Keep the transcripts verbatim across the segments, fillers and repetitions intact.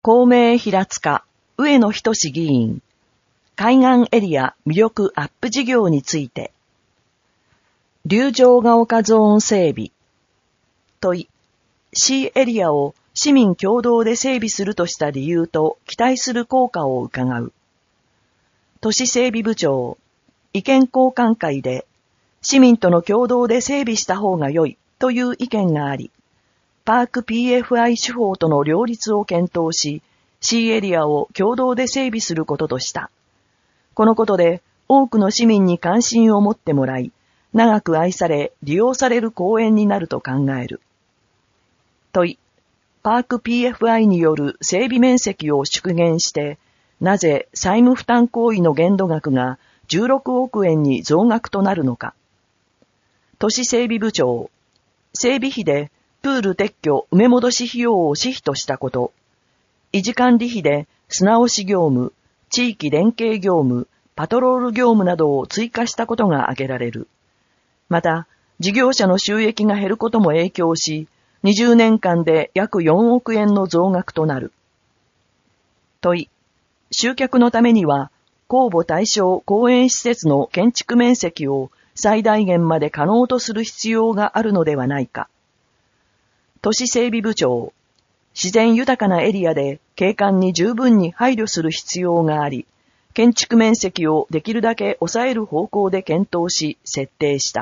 公明平塚、上野仁議員、海岸エリア魅力アップ事業について、竜城ヶ丘ゾーン整備、問い、C エリアを市民共同で整備するとした理由と期待する効果を伺う。都市整備部長、意見交換会で、市民との共同で整備した方が良いという意見があり、パーク ピーエフアイ 手法との両立を検討し、C エリアを共同で整備することとした。このことで多くの市民に関心を持ってもらい、長く愛され利用される公園になると考える。問い、パーク ピーエフアイ による整備面積を縮減して、なぜ債務負担行為の限度額がじゅうろくおくえんに増額となるのか。都市整備部長、整備費でプール撤去埋め戻し費用を私費としたこと、維持管理費で砂押し業務、地域連携業務、パトロール業務などを追加したことが挙げられる。また、事業者の収益が減ることも影響し、にじゅうねんかんで約よんおくえんの増額となる。問い、集客のためには、公募対象公園施設の建築面積を最大限まで可能とする必要があるのではないか。都市整備部長、自然豊かなエリアで景観に十分に配慮する必要があり、建築面積をできるだけ抑える方向で検討し設定した。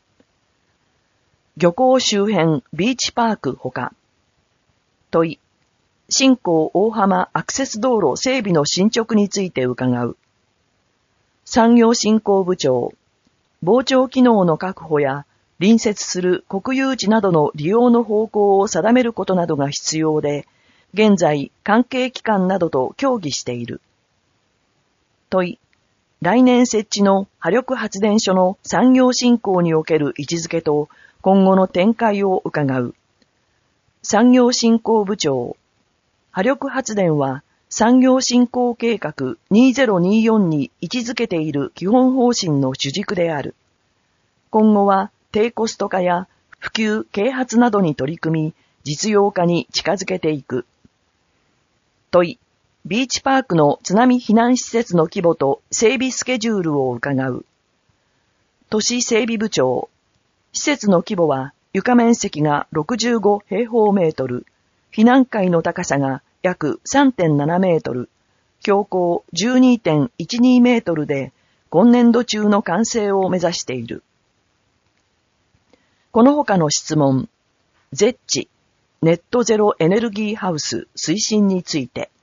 漁港周辺ビーチパークほか。問い、新港大浜アクセス道路整備の進捗について伺う。産業振興部長、傍聴機能の確保や隣接する国有地などの利用の方向を定めることなどが必要で、現在関係機関などと協議している。問い、来年設置の波力発電所の産業振興における位置づけと今後の展開を伺う。産業振興部長、波力発電は産業振興計画にせんにじゅうよんに位置づけている基本方針の主軸である。今後は低コスト化や普及・啓発などに取り組み、実用化に近づけていく。問い、ビーチパークの津波避難施設の規模と整備スケジュールを伺う。都市整備部長、施設の規模は床面積がろくじゅうごへいほうメートル、避難階の高さが約 さんてんななメートル、標高 じゅうにてんいちにメートルで今年度中の完成を目指している。この他の質問、ゼッチ、ネットゼロエネルギーハウス推進について。